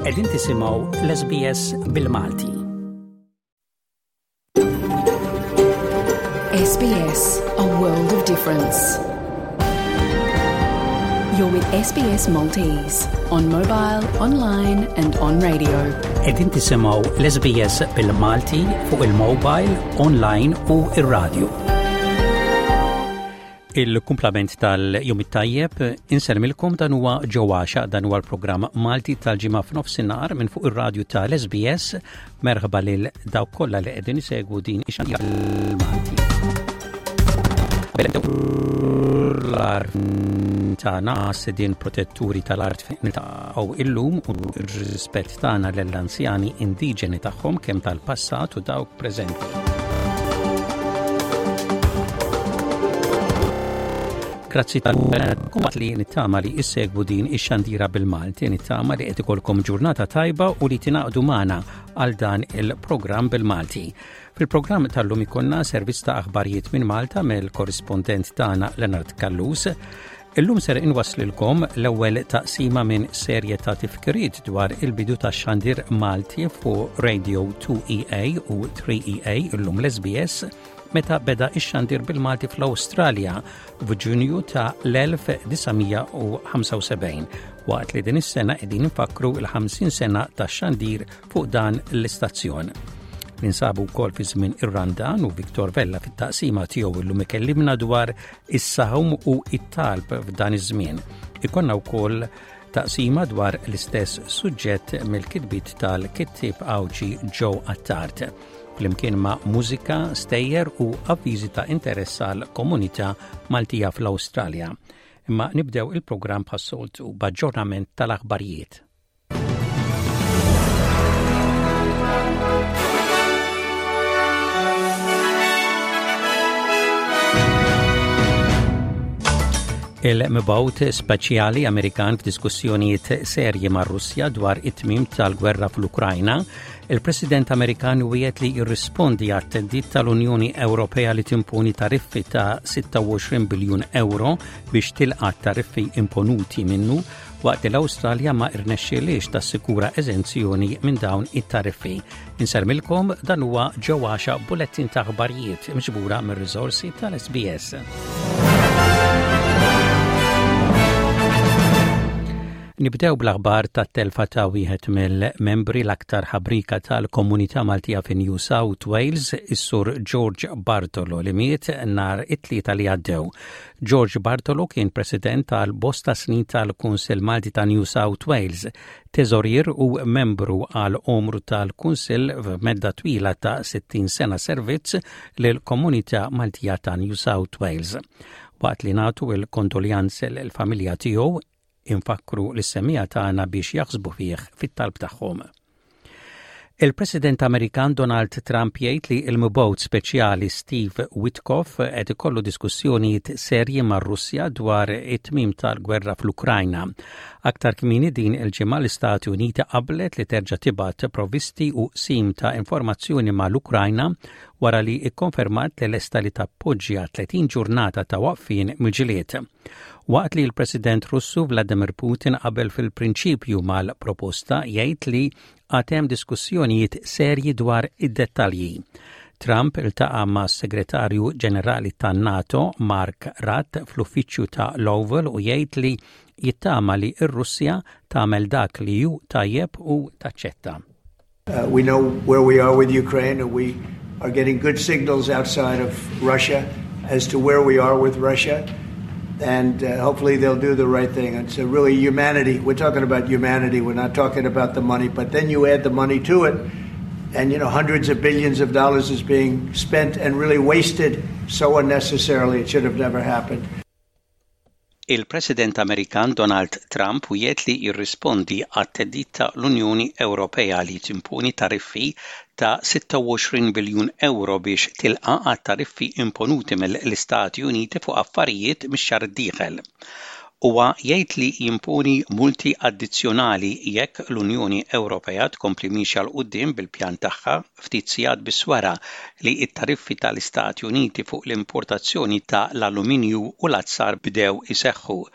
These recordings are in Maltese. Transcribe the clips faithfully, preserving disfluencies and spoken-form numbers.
Qegħdin tisimgħu l-S B S bil-Malti. S B S, a world of difference. You're with S B S Maltese on mobile, online and on radio. Qegħdin tisimgħu l-S B S bil-Malti fuq il-mobile, online u ir-radio. Il-kumplament tal-jum it-tajjeb inselmilkom dan huwa ġewwaxa dan huwa l-programm Malti tal-ġimgħa f'nofsinhar minn fuq ir-radju tal-S B S. Merħba lil dawk kollha li qegħdin isegwu din ix-xandira bil-Malti. L-art tagħna sedin protetturi tal-art niltaqgħu illum u r-rispett tagħna lill-anzjani indiġeni tagħhom kemm tal-passat u dawk preżenti. Grazzi tal-kumat li nittama li issegwu din ix-xandira bil-Malti, nittama li qed ikolkom ġurnata tajba u li tingħaqdu magħna għal dan il-programm bil-Malti. Fil-programm tal-lum ikonna servizz ta' aħbarijiet minn Malta mill-korrispondent tagħna Leonard Kallus. Illum ser inwaslilkom l-ewwel taqsima minn serje ta' tifkiriet dwar il-bidu ta' xandir Malti fuq Radio two E A u three E A illum l-S B S meta beda ix-xandir bil-Malti fl-Awstralja f'Ġunju ta' l-elf tisa' ħamsa u sebgħin, waqt li din is-sena qegħdin infakru l-ħamsin sena tax-xandir fuq dan l-istazzjon. Ninsabu wkoll fi żmien ir-Randan u Viktor Vella fit-taqsima tiegħu illum ikellimna dwar is-sahum u it-talb f'dan iż-żmien. Ikonna wkoll taqsima dwar l-istess suġġett mill-kitbiet tal-kittieb Awġi Joe Attard. Flimkien ma' mużika, stejjer u avviżi ta' interess għal komunità Maltija fl-Awstralja. Imma nibdew il-programm bħas-soltu b'aġġornament tal-aħbarijiet. Il-mibgħut speċjali Amerikan f'diskussjonijiet serji mar-Russja dwar it-tmiem tal-gwerra fl-Ukrajna, il-President Amerikan wiegħed li jirrispondi għat-theddid tal-Unjoni Ewropea li timponi tariffi ta' sitta u għoxrin biljun euro biex tilqa' tariffi imponuti minnu waqt l-Awstralja ma rnexxielix tassikura eżenzjoni minn dawn it-tariffi. Insermilkom dan huwa ġewwaxa bulettin ta' aħbarijiet miġbura mir-riżorsi tal-S B S. Nibdew bl-aħbar tat-telfa ta' wieħed mill-membri l-aktar ħabrika tal-Komunità Maltija fi New South Wales, is-Sur George Bartolo li miet nhar it-tlieta li għaddew. George Bartolo kien President tal-bosta snin tal-Kunsill Malti ta' New South Wales, teżorier u membru għal omru tal-Kunsill f'medda twila ta' sittin sena servizz lill-Komunità Maltija ta' New South Wales. Waqt li nagħtu il-kondoljanzi lill-familja tiegħu infakru l-semmija tagħna biex jaħsbu fih fit-talb tagħhom. Il-President Amerikan Donald Trump jgħid li l-mibgħut speċjali Steve Witkoff qed ikollu diskussjonijiet serji mar-Russja dwar it-tmiem tal-gwerra fl-Ukrajna. Aktar kmieni din il-ġimgħa l-Istati Uniti qablet li terġa' tibgħat provvisti u sim ta' informazzjoni mal-Ukrajna wara li ikkonfermat li lesta li tappoġġja tletin ġurnata ta' waqfien mill-ġilied. Waqt li l-President Russu Vladimir Putin qabel fil-prinċipju mal-proposta jgħid li għatem diskussjonijiet serji dwar id-dettalji. Trump iltaqa' ma' Segretarju Ġenerali tan-NATO Mark Rutte fl-uffiċċju ta' l-Oval u jgħid li jittama li r-Russja tagħmel dak li hu tajjeb u taċċetta. Uh, we know where we are with Ukraine and we are getting good signals outside of Russia as to where we are with Russia. And uh, hopefully they'll do the right thing. It's a really humanity. We're talking about humanity. We're not talking about the money. But then you add the money to it, and, you know, hundreds of billions of dollars is being spent and really wasted so unnecessarily. It should have never happened. Il-President Amerikan Donald Trump wiegħed li jirrispondi għat-theddid ta' l-Unjoni Ewropea li timponi tariffi ta' sitta u għoxrin biljun euro biex tilqa' għat-tariffi imponuti mill-Istati Uniti fuq affarijiet mix-xahar d-dieħel. Huwa jgħid li jimponi multi addizzjonali jekk l-Unjoni Ewropea tkompli mixja l quddiem bil-pjan tagħha ftit sigħat biss wara li t-tariffi tal-Istati Uniti fuq l-importazzjoni ta' l-alluminju u l-azzar bdew iseħħu.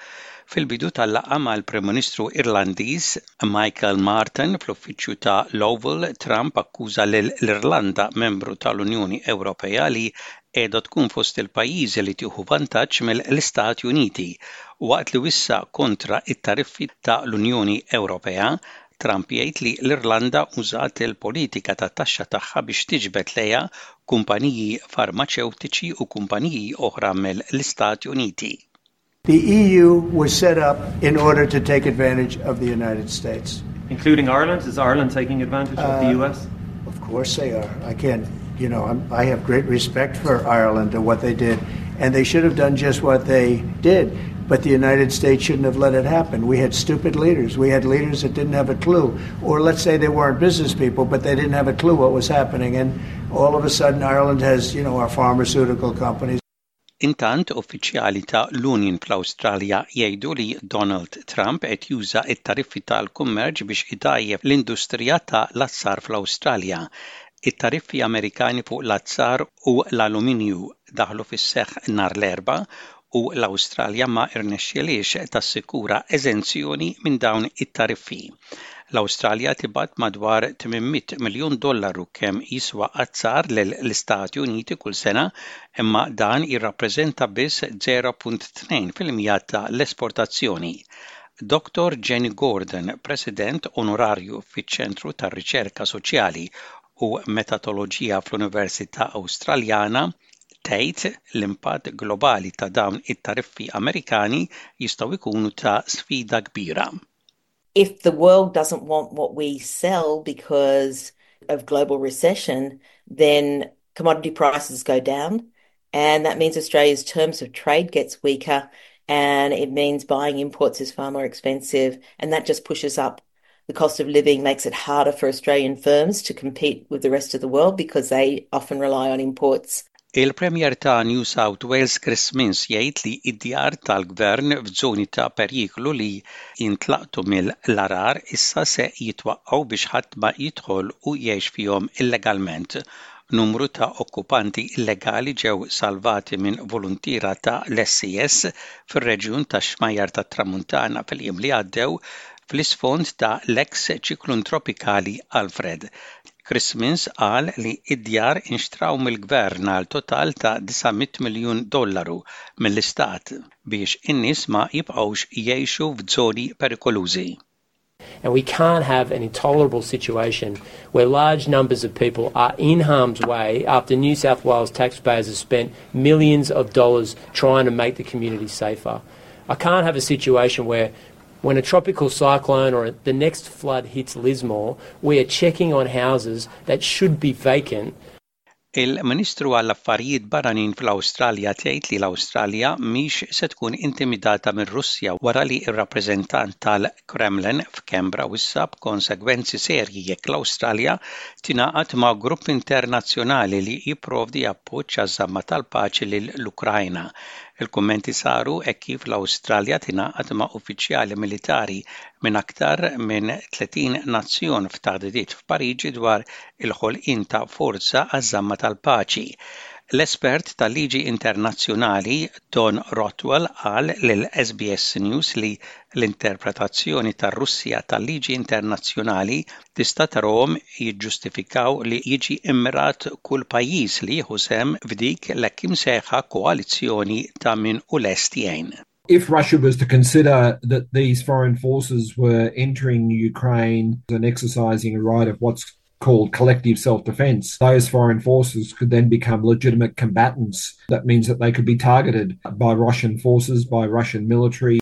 Fil-bidu tal-laqgħa mal-Prim Ministru Irlandiż Michael Martin fl-uffiċċju ta' Lowell, Trump akkuża lill-Irlanda, membru tal-Unjoni Ewropea, li qiegħda tkun fost il-pajjiżi li tieħu vantaġġ mill-Istati Uniti waqt li wissa kontra it-tariffi ta' l-Unjoni Ewropea. Trump jgħid li l-Irlanda użat il-politika ta' taxxa tagħha biex tiġbed lejha kumpaniji farmaceutiċi u kumpaniji oħra mill-Istati Uniti. The E U was set up in order to take advantage of the United States. Including Ireland? Is Ireland taking advantage uh, of the U S? Of course they are. I can't, you know, I'm, I have great respect for Ireland and what they did, and they should have done just what they did. But the United States shouldn't have let it happen. We had stupid leaders. We had leaders that didn't have a clue. Or let's say they weren't business people, but they didn't have a clue what was happening. And all of a sudden Ireland has, you know, our pharmaceutical companies. Intant uffiċjali ta' l-Union fl-Awstralja jgħidu li Donald Trump qed juża t-tariffi tal-kummerċ biex itgħajjeb l-industrija ta' l-azzar fl-Awstralja. It-tariffi Amerikani fuq l-azzar u l-alluminju daħlu fis-seħħ nhar l-Erbgħa u l-Awstralja ma rnexxielix tassikura eżenzjoni minn dawn it-tariffi. L-Awstralja tibgħat madwar tminmiet miljun dollaru kemm jiswa azzar lill-Istati Uniti kull sena, imma dan jirrappreżenta biss zero punt tnejn fil-mija ta' l-esportazzjoni. Doktor Jenny Gordon, President Onorarju fiċ-Ċentru tar-Riċerka Soċjali u Metodoloġija fl-Università Awstraljana, tgħid l-impatt globali ta' dawn it-tariffi Amerikani jistgħu jkunu ta' sfida kbira. If the world doesn't want what we sell because of global recession, then commodity prices go down, and that means Australia's terms of trade gets weaker, and it means buying imports is far more expensive, and that just pushes up the cost of living, makes it harder for Australian firms to compete with the rest of the world because they often rely on imports. Il-Premier ta' New South Wales Chris Minns jgħid li id-djar tal-Gvern f'żoni ta' periklu li jintlaqtu mill-arar issa se jitwaqqgħu biex ħadd ma jidħol u jgħix fihom illegalment. Numru ta' okkupanti illegali ġew salvati minn volontira ta' l-S C S fir-reġjun tax-Xmajjar tat-Tramuntana fil-jiem li għaddew fl-isfond ta' l-eks ċiklun tropikali Alfred. Chris Minns qal li id-djar inxtraw mill-Gvern għal total ta' disamiet miljun dollaru mill-Istat biex in-nies ma jibqgħux jgħixu f'żoni perikolużi. And we can't have an intolerable situation where large numbers of people are in harm's way after New South Wales taxpayers have spent millions of dollars trying to make the community safer. I can't have a situation where when a tropical cyclone or the next flood hits Lismore, we are checking on houses that should be vacant. Il-Ministru għall-Affarijiet Barranin fl-Awstralja tgħid li l-Awstralja mhix se tkun intimidata minn Russja wara li r-rappreżentant tal-Kremlin f'Kembra wissa b'konsegwenzi serji jekk l-Awstralja tingħaqad ma' grupp internazzjonali li jipprovdi appoġġ għaż-żamma tal-paċi lill-Ukrajna. Il-kummenti saru hekk kif l-Awstralja tingħaqad ma' uffiċjali militari minn aktar minn tletin nazzjon f'taħdidiet f'Pariġi dwar il-ħolqien ta' forza għaż-żamma tal-paċi. L-espert tal-liġi internazzjonali Don Rothwell qal lill-S B S News li l-interpretazzjoni tar-Russja tal-liġi internazzjonali tista' tarahom jiġġustifikaw li jiġi immirat kull pajjiż li jieħu sehem f'dik l-hekk imsejħa koalizzjoni ta' min hu lest jgħin. If Russia was to consider that these foreign forces were entering Ukraine and exercising a right of what's called collective self-defense, those foreign forces could then become legitimate combatants. That means that they could be targeted by Russian forces, by Russian military.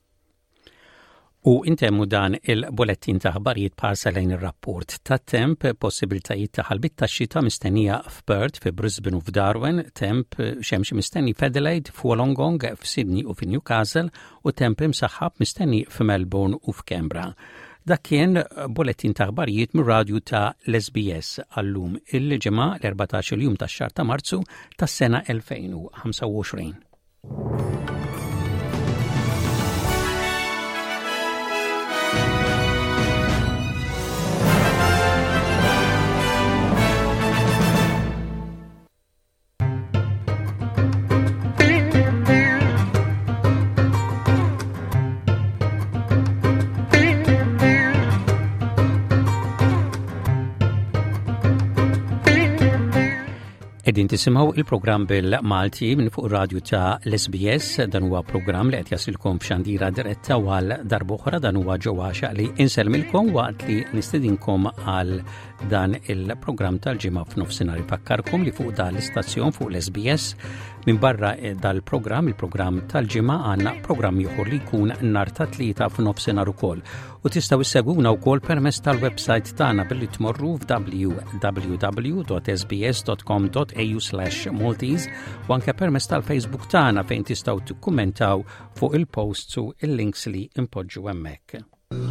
U intemmu dan il-bulettin ta' ħbarijiet parsa lejn ir-rapport ta' temp, possibiltajiet ta' ħalbit ta' xita mistennija f'Perth, fi Brisbane u f'Darwin, temp xemx mistenni f'Adelaide, f'Wollongong, f'Sydney u f'Newcastle u temp imsaħħab mistenni f'Melbourne u f'Canberra. Dak kien bulettin ta' ħbarijiet mir-radju ta' l-S B S għallum il-ġimgħa l-erbatax il-jum tax-xahar ta' Marzu tas-sena elfejn u ħamsa u għoxrin. Qegħdin tisimgħu il-programm bil-Malti minn fuq ir-radju ta' l-S B S. Dan huwa programm li qed jasilkom b'xandira diretta għal darb'oħra dan huwa ġewwa li insellmilkom waqt li nistedinkom għal dan il-programm tal-ġimgħa f'nofsinhar. Ifakkarkom li fuq dan l-istazzjon fuq l-S B S minn barra dal-programm, il-programm tal-ġimgħa għandna programm ieħor li jkun nhar ta' tlieta f'nofsinhar ukoll. U tistgħu issegwuna wkoll permezz tal-website tagħna billi tmorru f'w w w dot s b s dot com dot a u slash Maltese u anke permezz tal-Facebook tagħna fejn tistgħu tikkummentaw fuq il-posts u il-links li impoġġu hemmhekk.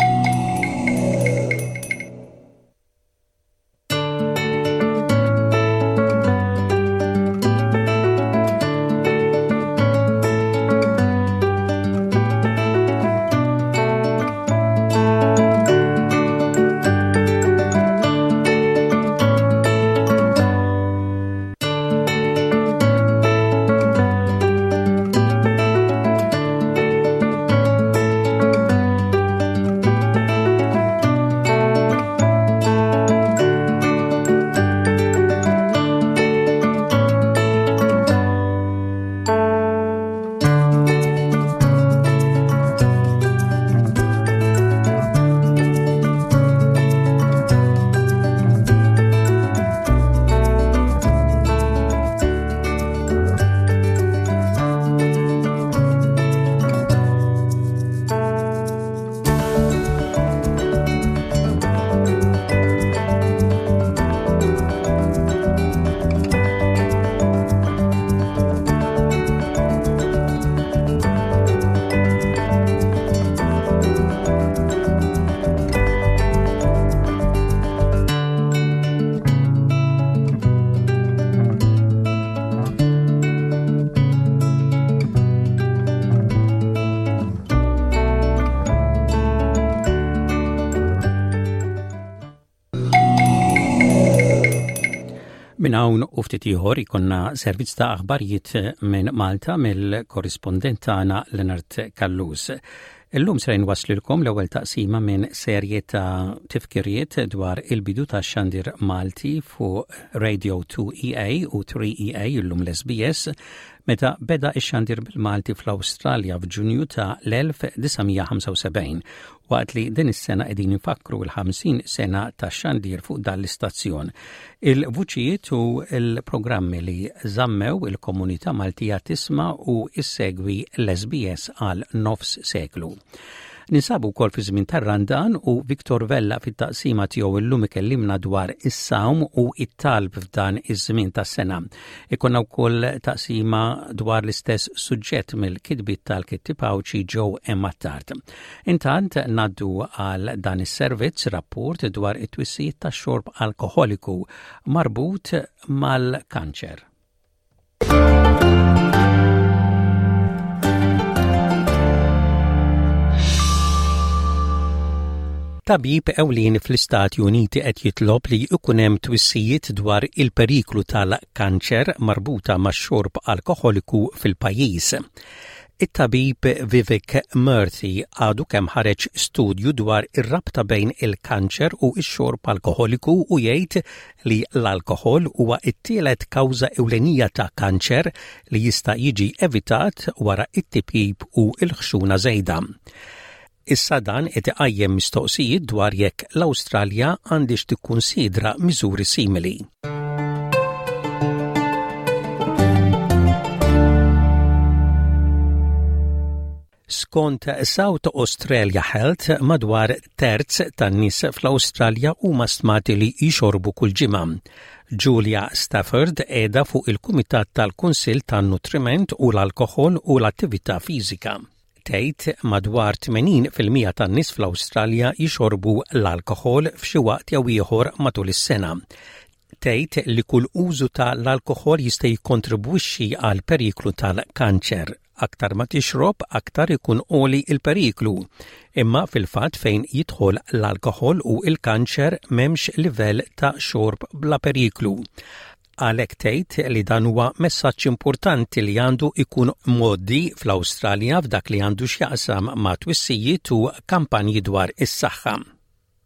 Min hawn u ftit ieħor ikonna servizz ta' aħbarijiet minn Malta mill-korrispondent tagħna Leonard Kallus. Illum se nwaslilkom l-ewwel taqsima minn serje ta' tifkiriet dwar il-bidu ta' xandir Malti fuq Radio two E A u three E A illum l-S B S meta beda ix-xandir bil-Malti fl-Awstralja f'Ġunju ta' l-elf-tisa' waqt li din is-sena qegħdin infakru l-ħamsin sena ta' xandir fuq dan l-istazzjon. Il-vuċijiet u l-programmi li żammew il-komunità Maltija tisma' u issegwi l-S B S għal nofs seklu. Ninsabu wkoll fi żmien tar-Randan u Viktor Vella fit-taqsima tiegħu illum ikellimna dwar is-sawm u it-talb f'dan iż-żmien tas-sena. Ikonna wkoll taqsima dwar l-istess suġġett mill-kitbiet tal-Kitty Pawċi ġew hemm tard. Intant ngħaddu għal dan is-servizz rapport dwar it-twissijiet tax-xorb alkoħoliku marbut mal-kanċer. Tabib ewlieni fl-Istati Uniti qed jitlob li jkun hemm twissijiet dwar il-periklu tal-kanċer marbuta max-xorb alkoħoliku fil-pajjiż. It-tabib Vivek Murthy għadu kemm ħareġ studju dwar ir-rabta bejn il-kanċer u x-xorb alkoħoliku u jgħid li l-alkoħol huwa t-tielet kawża ewlenija ta' kanċer li jista' jiġi evitat wara it-tipjib u l-ħxuna żejda. Issa dan qed iqajjem mistoqsijiet dwar jekk l-Awstralja għandix tikkunsidra miżuri simili. Skont South Australia Health, madwar terz tan-nies fl-Awstralja huma stmati li jxorbu kull ġimgħa. Julia Stafford qiegħda fuq il-Kumitat tal-Kunsill tan-Nutriment u l-Alkoħol u l-Attività Fiżika. Tgħid madwar tmenin fil-mija tan-nies fl-Awstralja jixorbu l-alkoħol f'xi waqt jew ieħor matul is-sena. Tgħid li kull użu tal-alkoħol jista' jikkontribwixxi għal periklu tal-kanċer. Aktar ma tixrob, aktar ikun għoli il-periklu. Imma fil-fatt fejn jidħol l-alkoħol u il-kanċer m'hemmx livell ta' xorb bla periklu. Għalhekk tgħid li dan huwa messaġġ importanti li għandu ikun modi fl-Awstralja f'dak li għandu x'jaqsam ma' twissijiet u kampanji dwar is-saħħa.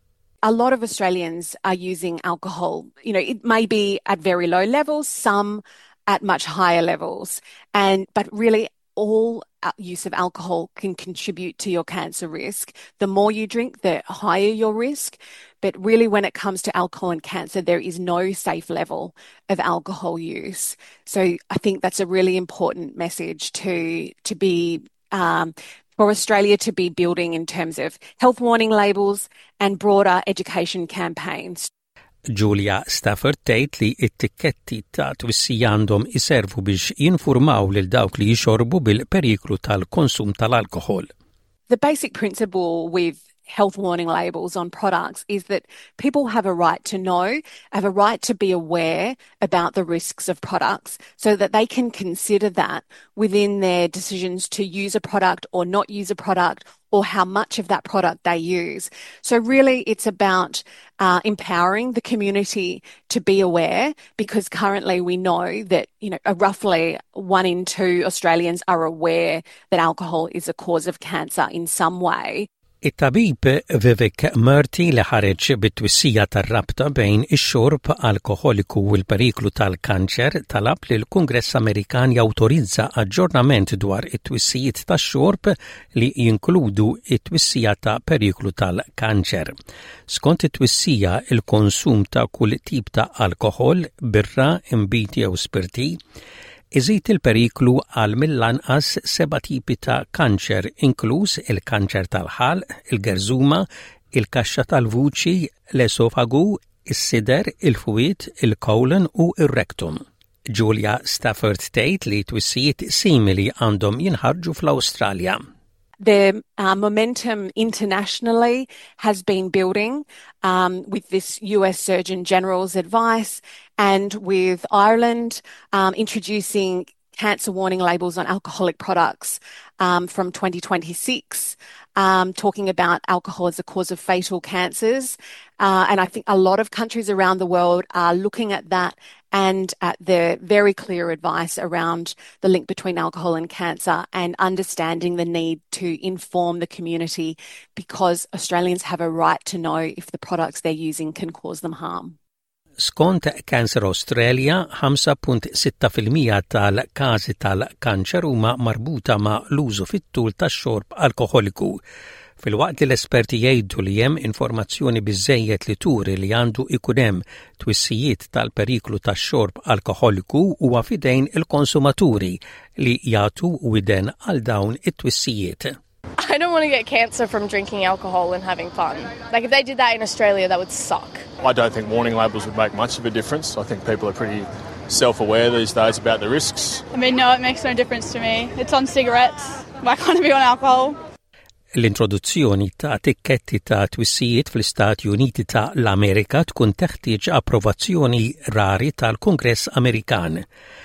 a lot of Australians are using alcohol. You know, it may be at very low levels, some at much higher levels, and but really all use of alcohol can contribute to your cancer risk. The more you drink, the higher your risk. But really, when it comes to alcohol and cancer, there is no safe level of alcohol use. So I think that's a really important message to to be um, for Australia to be building in terms of health warning labels and broader education campaigns. Julia Stafford tgħid li t-tikketti ta' twissija għandhom iservu biex jinfurmaw lil dawk li jixorbu bil-periklu tal-konsum tal-alkohol. The basic principle with health warning labels on products is that people have a right to know, have a right to be aware about the risks of products so that they can consider that within their decisions to use a product or not use a product or how much of that product they use. So really it's about uh, empowering the community to be aware, because currently we know that, you know, roughly one in two Australians are aware that alcohol is a cause of cancer in some way. It-tabib Vivek Murthy li ħareġ bit-twissija tar-rabta bejn ix-xorb alkoholiku u l-periklu tal-kanċer talab li l-Kungress Amerikan jawtorizza aġġornament dwar it-twissijiet tax-xorb li jinkludu it-twissija ta' periklu tal-kanċer. Skont it-twissija, il-konsum ta' kull tip ta' alkohol, birra, imbiti jew spirti iżid il-periklu għal mill-anqas seba' tipi ta' kanċer, inkluż il-kanċer tal-ħalq, il-gerżuma, il-kaxxa tal-vuċi, l-esofagu, is-sider, il-fwied, il-kolon u ir-rektum. Julia Stafford tgħid li twissijiet simili għandhom jinħarġu fl-Awstralja. The uh, momentum internationally has been building um, with this U S Surgeon General's advice and with Ireland um, introducing cancer warning labels on alcoholic products um, from twenty twenty-six, um, talking about alcohol as a cause of fatal cancers. Uh, and I think a lot of countries around the world are looking at that and at the very clear advice around the link between alcohol and cancer and understanding the need to inform the community, because Australians have a right to know if the products they're using can cause them harm. Skont Cancer Australia, ħamsa punt sitta fil-mija tal-każi tal-kanċer huma marbuta ma' l-użu fit-tul tax-xorb alkoholiku. Fil-waqt li l-esperti jgħidu li hemm informazzjoni biżżejjed li turi li għandu ikun hemm twissijiet tal-periklu tax-xorb alkoholiku huwa fidejn il-konsumaturi li jagħtu widen għal dawn it-twissijiet. I don't want to get cancer from drinking alcohol and having fun. Like, if they did that in Australia, that would suck. I don't think warning labels would make much of a difference. I think people are pretty self-aware these days about the risks. I mean, no, it makes no difference to me. It's on cigarettes. Why can't it be on alcohol? L-introduzzjoni ta' tikketti ta' twissijiet fl-Istati Uniti ta' l-Amerika tkun teħtieġ approvazzjoni rari tal-Kongress Amerikan.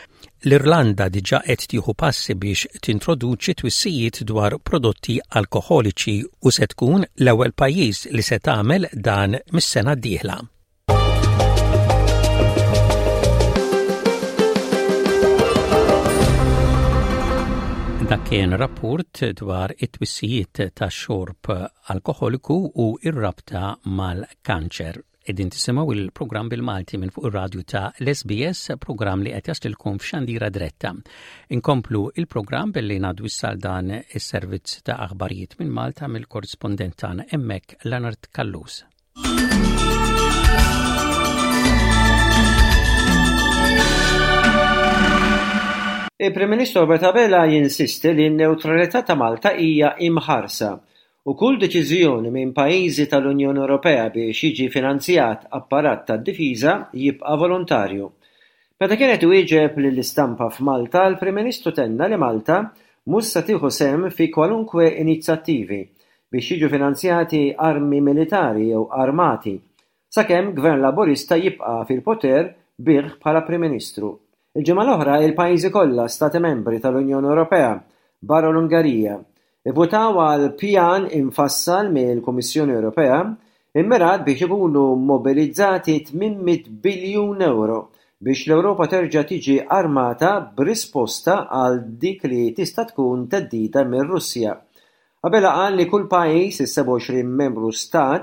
L-Irlanda diġà qed tieħu passi biex tintroduċi twissijiet dwar prodotti alkoholiċi u se tkun l-ewwel pajjiż li se tagħmel dan mis-sena d-dieħla. Dak kien rapport dwar it-twissijiet tax-xorb alkoholiku u r-rabta mal-kanċer. Qegħdin tisimgħu il-programm bil-Malti minn fuq ir-radju ta' l-S B S, programm li qed jaslilkom f'Xandira Dretta. Inkomplu il-programm billi ngħaddu issa dan is-servizz ta' aħbarijiet minn Malta mill-korrispondent tagħna hemmhekk Leonard Kallus. Il-Prim Ministru Robert Abela jinsisti li n-newtralità ta' Malta hija imħarsa u kull deċiżjoni minn pajjiżi tal-Unjoni Ewropea biex jiġi finanzjat apparat tad-difiża jibqa' volontarju. Meta kienet iwieġeb lill-istampa f'Malta, il-Prim Ministru tenna li Malta mhux se tieħu sehem fi kwalunkwe inizjattivi biex jiġu finanzjati armi militari jew armati, sakemm Gvern Laburista jibqa' fil-poter bih bħala Prim Ministru. Il-ġimgħa l-oħra il-pajjiżi kollha Stati Membri tal-Unjoni Ewropea barra l-Ungarija ivvutaw għal pjan infassal mill-Kummissjoni Ewropea immirat biex ikunu mobilizzati tmien biljun euro biex l-Ewropa terġa' tiġi armata b'risposta għal dik li tista' tkun teddida mir-Russja. Abela qal li kull pajjiż is-seba' u għoxrin membru stat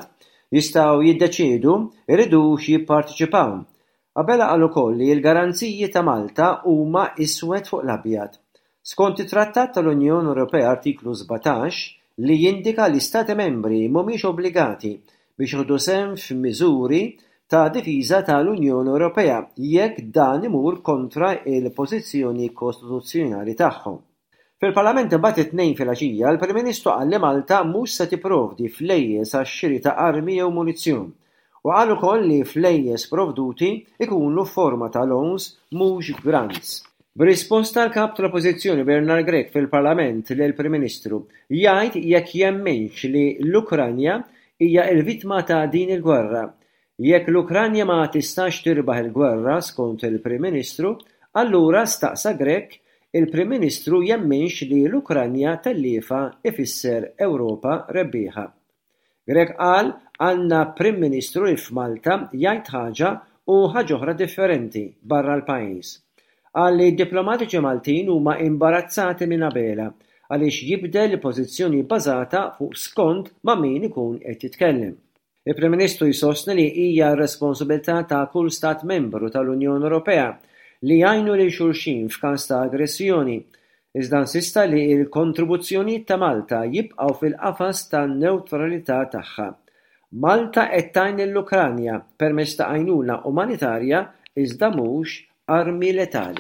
jistgħu jiddeċiedu iridux jipparteċipaw. Qabel qal ukoll li l-garanziji ta' Malta huma iswed fuq l-abjad. Skont it-Trattat tal-Unjoni Ewropea artiklu sebgħtax li jindika li stati membri mhumiex obbligati biex jieħdu sehem f'miżuri ta' difiża tal-Unjoni Ewropea jekk dan imur kontra il-pożizzjoni kostituzzjonali tagħhom. Fil-Parlament imbagħad it-tnejn filgħaxija l-Prim Ministru qal li Malta mhux se tipprovdi flejjes għax-xiri ta' armi jew munizzjon u qal ukoll li flejjes provduti ikunu f'forma ta' loans mhux grants. B'risposta l-kap tal-Oppożizzjoni Bernard Grech fil-Parlament lill Prim Ministru jgħid jekk jemmenx li l-Ukranja hija l-vittma ta' din il-gwerra. Jekk l-Ukranja ma tistax tirbaħ il-gwerra skont il-Prim Ministru, allura staqsa Grech il-Prim Ministru jemmenx li l-Ukranja telliefa ifisser Ewropa rebbieħa. Grech qal għandna Prim Ministru li f'Malta jgħid ħaġa u ħaġa oħra differenti barra l-pajjiż. Qal li d-diplomatiċi Maltin huma imbarazzati minn qabelha għaliex jibdel il-pożizzjoni bbażata fuq skont ma' min ikun qed jitkellem. Il-Prim Ministru jsostni li hija r-responsabilità ta' kull stat membru tal-Unjoni Ewropea li jgħinu lil xulxin f'każ ta' aggressjoni. Iżda insista li l-kontribuzzjonijiet ta' Malta jibqgħu fil-qafas tan-newtralità tagħha. Malta qed tgħin lill-Ukranja permezz ta' għajnuna umanitarja iżda mhux armi letali.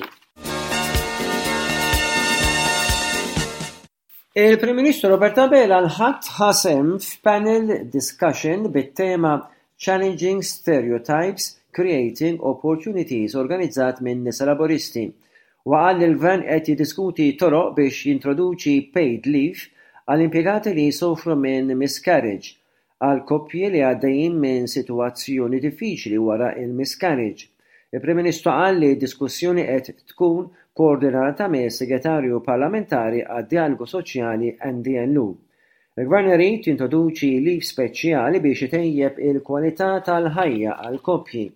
Il-Prim Ministru Robert Abela l-ħadd ħasem f'panel discussion bit-tema Challenging Stereotypes Creating Opportunities organizzat minn nisa laboristi u qal li l-Gvern qed jiddiskuti toroq biex jintroduċi paid leave għal impjegati li jsofru minn miscarriage għal koppji li għaddejjin minn sitwazzjoni diffiċli wara il-miscarriage. Il-Prim Ministru qal li d-diskussjoni qed tkun koordinata mis segretarju parlamentari għad-dialogu soċjali N D N U. Il-Gvern irid jintroduċi leave speċjali biex itejjeb il-kwalità tal-ħajja għal koppji.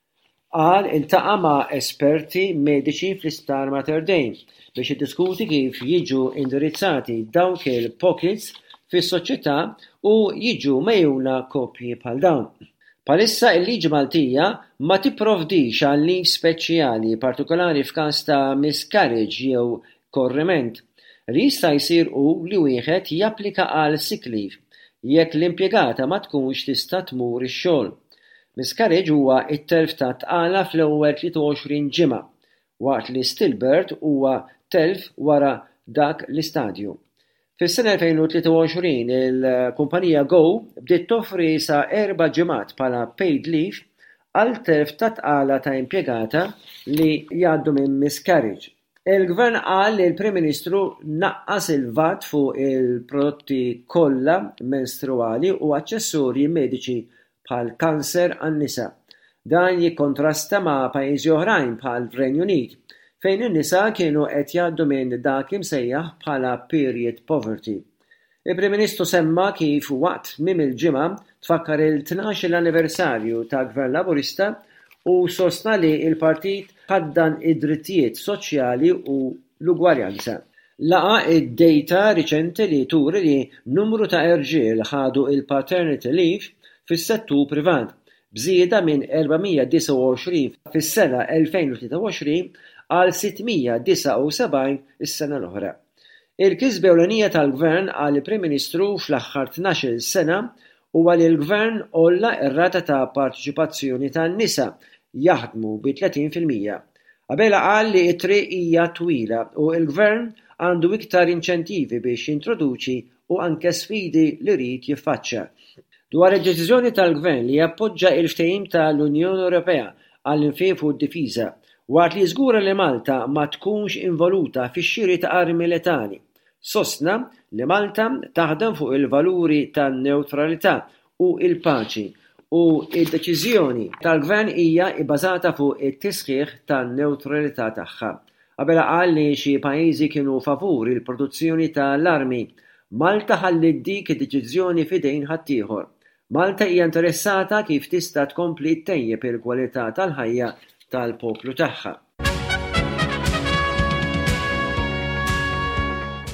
Qal iltaqa' ma' esperti mediċi fl-Isptar Mater Dei biex jiddiskuti kif jiġu indirizzati dawk il-pockets fis-soċjetà u jiġu mejjuna koppji bħal dawn. Palissa il-liġi Maltija ma tipprovdix għal leave speċjali partikolari f'każ ta' miscarriage jew korriment. Li jista' jsir hu li wieħed japplika għal sick leave jekk l-impjegata ma tkunx tista' tmur ix-xogħol. Miscarriage huwa t-telf ta' tqala fl-ewwel tliet u għoxrin ġimgħa, waqt li stillbirth huwa telf wara dak l-istadju. Fis-sena elfejn u tlieta u għoxrin il-kumpanija Go bdiet toffri sa erba' ġimgħat bħala paid leave għal telf ta' tqala ta' impjegata li jgħaddu minn miscarriage. Il-Gvern qal li l-Prim Ministru naqqas il-V A T fuq il-prodotti kollha menstruali u aċċessorji mediċi bħal kanser għan-nisa. Dan jikkontrasta ma' pajjiżi oħrajn bħal Renju Unit fejn in-nisa kienu qed jgħaddu minn dak imsejjaħ bħala period poverty. Il-Prim Ministru semma kif waqt mim il-ġimgħa tfakkar il-tnax-il anniversarju ta' Gvern Laburista u sostna li il-partit ħaddan id-drittijiet soċjali u l-ugwaljanza. Laqa id-dejta riċenti li turi li numru ta' irġiel ħadu il-paternity leave fis-settur privat, bżieda minn erba'mija disa' u għoxrin fis-sena elfejn u tlieta u għoxrin għal sittmija disa' u sebgħin is-sena l-oħra. Il-kisba ewlenija tal-Gvern għal Prim Ministru fl-aħħar tnax-il sena huwa li l-Gvern olla r-rata ta' parteċipazzjoni tan-nisa jaħdmu bi tletin fil-mija. Abela qal li t-triq hija twila u l-Gvern għandu iktar inċentivi biex jintroduċi u anke sfidi li rid jiffaċċja. Dwar id-deċiżjoni tal-Gvern li jappoġġa l-ftehim tal-Unjoni Ewropea għall-infiq fuq id-difiża waqt li żgura li Malta ma tkunx involuta fix-xiri ta' armi letali. Sostna li Malta taħdem fuq il-valuri tan-newtralità u l-paċi u d-deċiżjoni tal-Gvern hija bbażata fuq it-tisħiħ tan-newtralità tagħha. Qabel qal li xi pajjiżi kienu favur il-produzzjoni tal-armi. Malta ħallit dik id-deċiżjoni f'idejn ħaddieħor. Malta hija interessata kif tista' tkompli ttejjeb il-kwalità tal-ħajja tal-poplu tagħha.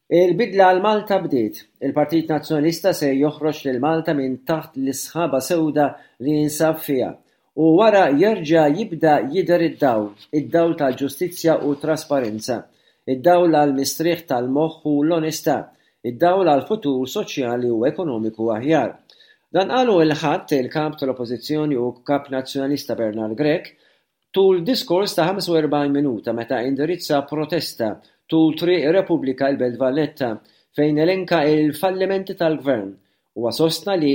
Il-bidla għal Malta bdiet. Il-Partit Nazzjonalista se joħroġ lil Malta minn taħt l-isħaba sewda li jinsab fiha u wara jerġa' jibda jidher id-dawl, id-dawl tal-ġustizzja u trasparenza, id-dawl għal mistrieħ tal-moħħ u l-onestà, id-dawl għal futur soċjali u ekonomiku aħjar. Dan qalu il-ħadd il-kap tal-Oppożizzjoni u kap nazzjonalista Bernard Grech tul diskors ta' ħamsa u erbgħin minuta meta indirizza protesta tul triq Repubblika l-Belt Valletta fejn elenka il-fallimenti tal-gvern u wasostna li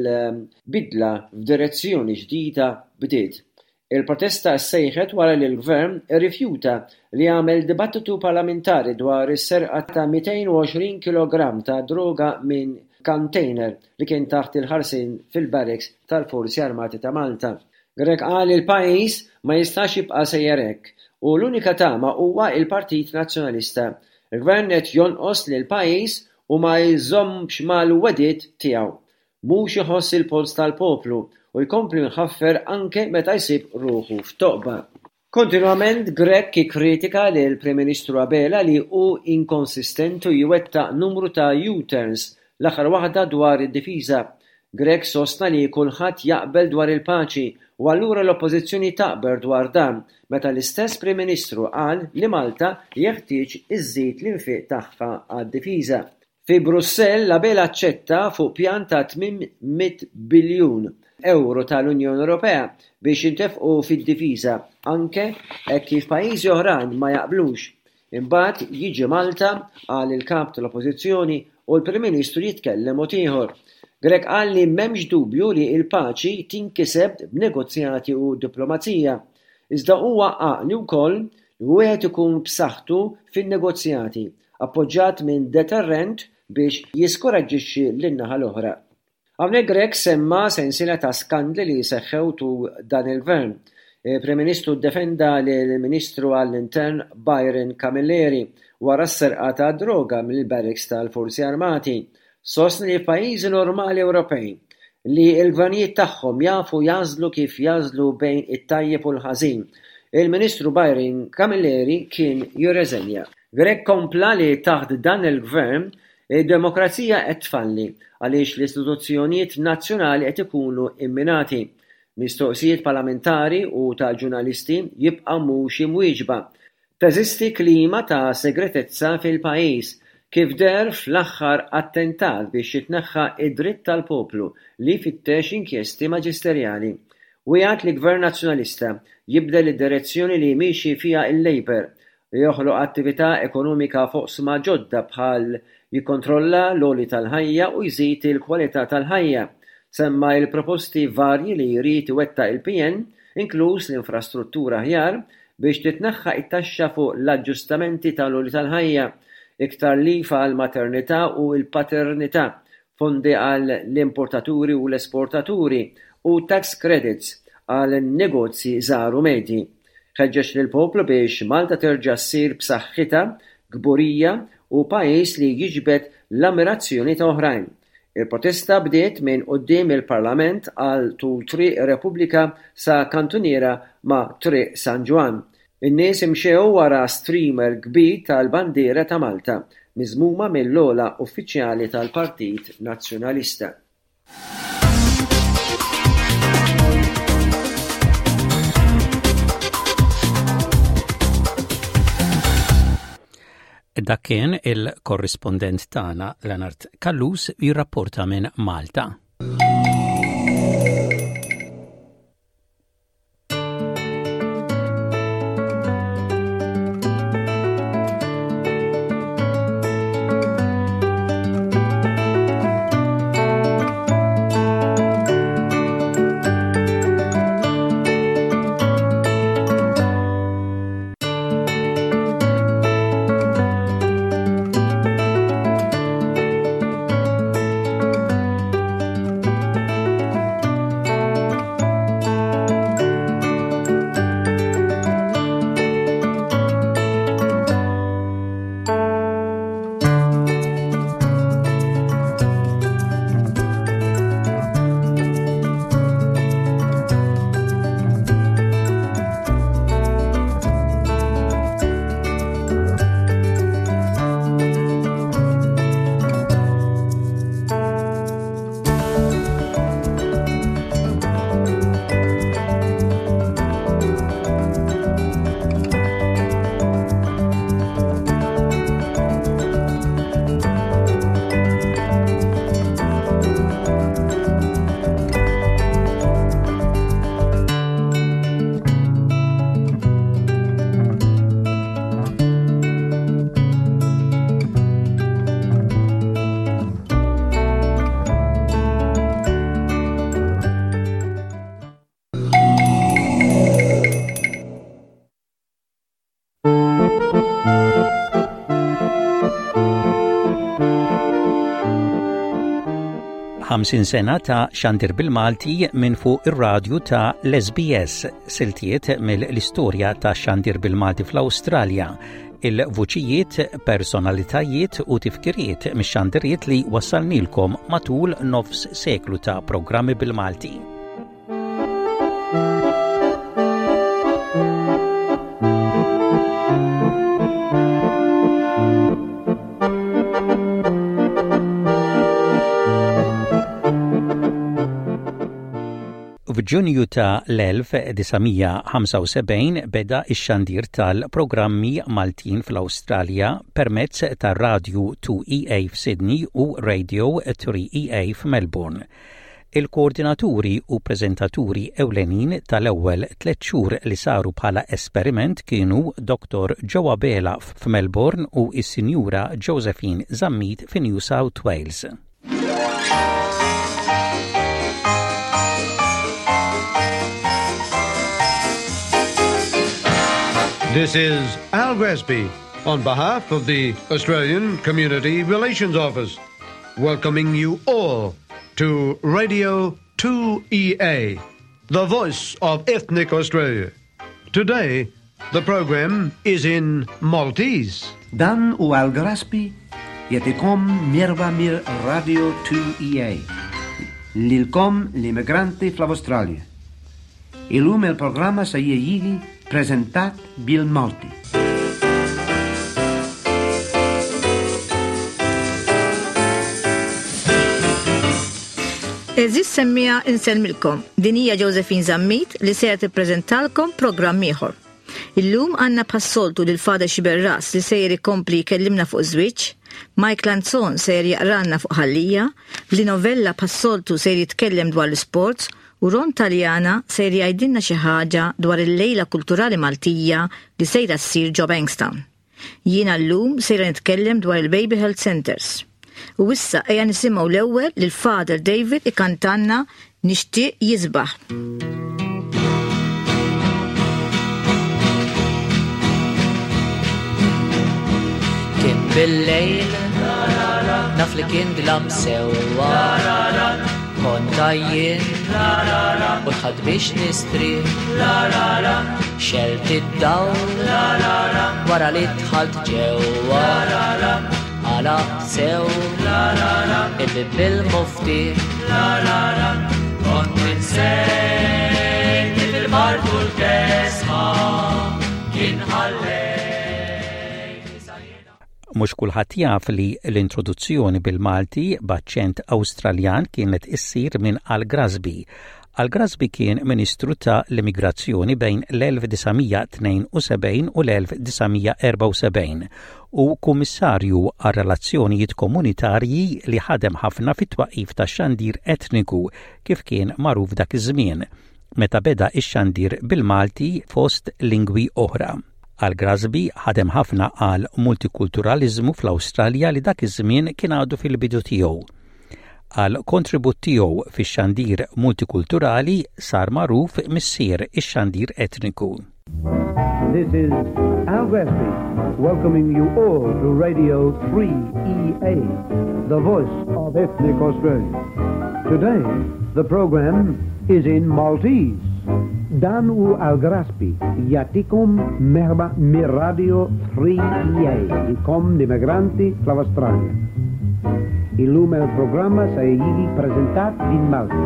il-bidla f'direzzjoni ġdida bdiet. Il-protesta ssejħet wara li l-gvern irrifjuta li għamel dibattitu parlamentari dwar is-serqa ta' mitejn u għoxrin kilogramm ta' droga minn container li kien taħt il-ħarsin fil-barracks tal-Forzi Armati ta' Malta. Grech qal il-pajjiż ma jistax jibqa' sejjer hekk u l-unika tama huwa il-Partit Nazzjonalista. Il-Gvern qed jonqos lil pajjiż u ma jżommx mal-wedid tiegħu. Mhux iħoss il-pols tal-poplu u jkompli nħaffer anke meta jsib ruħu f'toqba. Kontinwament Grech kritika lil Prim Ministru Abela li hu inkonsistenti u jwettaq numru ta' U-turns l-aħħar waħda dwar id-difiża. Grech sostna li kulħadd jaqbel dwar il-paċi u allura l-Oppożizzjoni taqber dwar dan meta l-istess Prim Ministru qal li Malta jeħtieġ iżżid l-infiq tagħha għad-difiża. Fi Brussell Abela aċċetta fuq pjan ta' tminmiet biljun euro tal-Unjoni Ewropea biex jintefqu fid-difiża anke hekk kif pajjiżi oħrajn ma jaqblux. Imbagħad jiġi Malta qal il-kap tal-Oppożizzjoni u l-Prim Ministru jitkellem mod ieħor. Grech qal li m'hemmx dubju li l-paċi tinkiseb b'negozjati u diplomazija. Iżda huwa għaqli wkoll li wieħed ikun b'saħħtu fin-negozjati, appoġġjat minn deterrent biex jiskoraġġixxi lin-naħa l-oħra. Hawnhekk Grech semma sensiela ta' skandli li seħħew tul dan il-gvern. Il-Prim Ministru ddefenda lill-Ministru għall-Intern Byron Camilleri wara s-serqa ta' droga mill-barracks tal-Forzi Armati. Sostni li pajjiżi normali Ewropej li l-gvernijiet tagħhom jafu jażlu kif jażlu bejn it-tajjeb u l-ħażin. Il-Ministru Byron Camilleri kien jirreżenja. Grech kompla li taħt dan il-gvern id-demokrazija qed tfalli għaliex l-istituzzjonijiet nazzjonali qed ikunu imminati. Mistoqsijiet parlamentari u tal-ġurnalisti jibqa' mhux imwieġba. Teżisti klima ta' segretezza fil-pajjiż kif der fl-aħħar attentat biex jitneħħa id-dritt tal-poplu li jfittex inkjesti maġisterjali. U jgħid li Gvern Nazzjonalista jibdel id-direzzjoni li jmixi fiha il-Labour li joħloq attività ekonomika foqsma ġodda bħal jikkontrolla l-għoli tal-ħajja u jżid il-kwalità tal-ħajja. Semma il-proposti varji li jrid iwettaq il-P N, inkluż l-infrastruttura aħjar biex titneħħa it-taxxa fuq l-aġġustamenti tal-għoli tal-ħajja, iktar lifa għal maternità u l-paternità, fondi għal l-importaturi u l-esportaturi u tax credits għal negozji żgħar u medji. Ħeġġeġ lill-poplu biex Malta terġa' ssir b'saħħitha, gburija u pajjiż li jiġbed l-ammirazzjoni ta' oħrajn. Il-protesta bdiet minn quddiem il-Parlament għal tul triq Repubblika sa kantuniera ma' triq San Ġwan. In-nies imxew wara streamer kbir tal-bandiera ta' Malta, miżmuma mill-ogħla uffiċjali tal-Partit Nazzjonalista. Dak kien il-korrispondent tagħna Leonard Kallus jirrapporta minn Malta. ħamsin sena ta' xandir bil-Malti minn fuq ir-radju ta' l-S B S, siltiet mill-istorja ta' xandir bil-Malti fl-Awstralja, il-vuċijiet, personalitajiet u tifkiriet mix-xandiriet li wassalnilkom matul nofs seklu ta' programmi bil-Malti. F'Ġunju ta' l-elf tisa' ħamsa u sebgħin beda x-xandir tal-programmi Maltin fl-Awstralja permezz tar-radju two E A f'Sydney u Radio three E A f'Melbourne. Il-koordinaturi u preżentaturi ewlenin tal-ewwel tliet xhur li saru bħala esperiment kienu Doktor Joe Abela f'Melbourne u s-Sinjura Josephine Zammit fi New South Wales. This is Al Gresby on behalf of the Australian Community Relations Office, welcoming you all to Radio two E A, the voice of ethnic Australia. Today, the program is in Maltese. Dan u Al Gresby jetikom mirba mir Radio two E A, lilkom l-immigranti fl-Australia. Illum il-programma se jiġi prezentat bil-Malti. Eżis semmija inselmilkom. Din hija Josephine Zammit li se tippreżentalkom programm ieħor. Illum għandna passoltu lil Fader Xiberras li se jkompli jkellimna fuq żwieġ, Mike Lanzon se jaqralna fuq ħallija, li Novella passoltu se jitkellem dwar l-sports u Ron Taljana se jgħidilna xi ħaġa dwar il-lejla kulturali Maltija li sejra ssir ġo Bankstown. Jiena llum sejra nitkellem dwar il-Baby Health Centers. U issa ejja nisimgħu l-ewwel lil Father David ikantanna Nixtieq jisbaħ. Kien bil-lejl naf li kien dilam sewwa kontajjien u tħad biex nistri xelt id-dawl wara li tħalt ġewwa għala sew illi bil-mufti kont insejn il-martu l-kesma kien ħallej. Mhux kulħadd jaf li l-introduzzjoni bil-Malti b'aċċent Awstraljan kienet issir minn Al Gresby. Al Gresby kien Ministru ta' l-Immigrazzjoni bejn l-elf tisa' tnejn u sebgħin u l-elf tisa' erba' u sebgħin u Kummissarju għal Relazzjonijiet Komunitarji li ħadem ħafna fit-twaqqif tax-xandir etniku kif kien magħruf dak iż-żmien, meta beda x-xandir bil-Malti fost lingwi oħra. Al Gresby ħadem ħafna għal multikulturalizmu fl-Awstralja li dak iż-żmien kien għadu fil-bidu tiegħu. Għal kontribut tiegħu fix-xandir multikulturali sar magħruf missier ix-xandir etniku. This is Al Gresby welcoming you all to Radio three E A, the voice of ethnic Australia. Today, the program is in Maltese. Dan u Al Gresby jatikum merba mir Radio three E A, ikom l-immigranti fl-Australia. Illum il-programma se jiġi prezentat din Malti.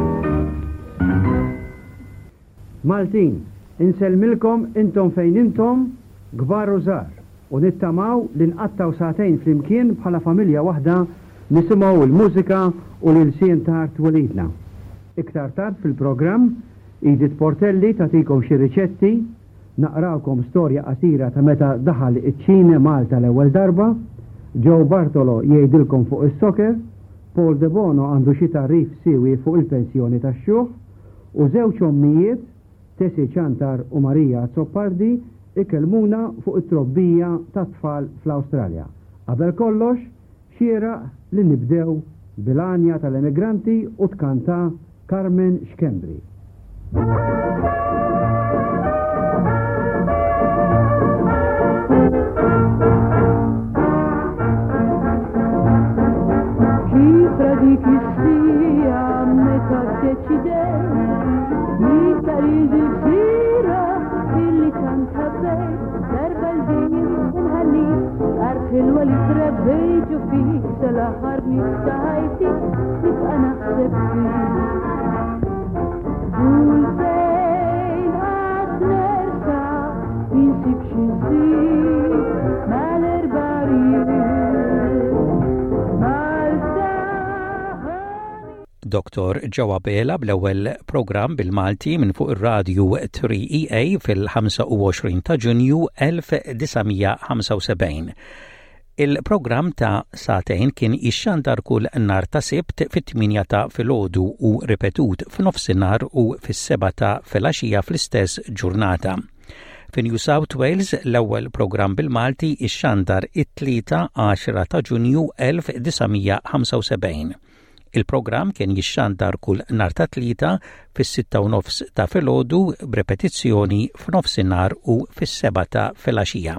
Maltin, inselmilkom intom fejn intom gbar u żgħar u nittamaw li nqattaw satejn flimkien bħala familja waħda nisimgħu l-mużika u l-ilsien tard walidna. Iktar tard fil-programm Edith Portelli tagħtikom xi riċetti, naqrawkom storja qasira ta' meta daħal iċ-Ċina Malta l-ewwel darba, Joe Bartolo jgħidilkom fuq is-soker, Paul De Bono għandu xi tarif siwi fuq il-pensjoni tax-xjuħ u żewġ ommijiet, Tessi Ċantar u Marija Zoppardi, ikellmuna fuq it-trobbija tat-tfal fl-Awstralja. Qabel kollox, xieraq li nibdew bil-għanja tal-immigranti u tkanta Carmen Xkembri. Kif dik is-sija بيجوا فيك سلاحرني بتاعتي نبقى نحسب فيك قول فين هتنرجع ينسيب شنسيب مع الاربعين مع الساحة. دكتور جوابيلا بل-ewwel program bil-Malti minn fuq ir-radju three E A fil-خمسة وعشرين ta' Ġunju ألف وتسعمية وخمسة وسبعين. Il-programm ta' satejn kien ixxandar kull nhar ta' Sibt fit-tminja ta' filgħodu u ripetut f'nofsinhar u fis-seba' ta' filgħaxija fl-istess ġurnata. Fi New South Wales l-ewwel programm bil-Malti ixxandar it-tlieta għaxra ta' Ġunju ألف وتسعمية وخمسة وسبعين. Il-programm kien jixxandar kull nhar ta' tlieta fis-sitta u nofs ta' filgħodu b'repetizzjoni f'nofsinhar u fis-seba' ta' filgħaxija.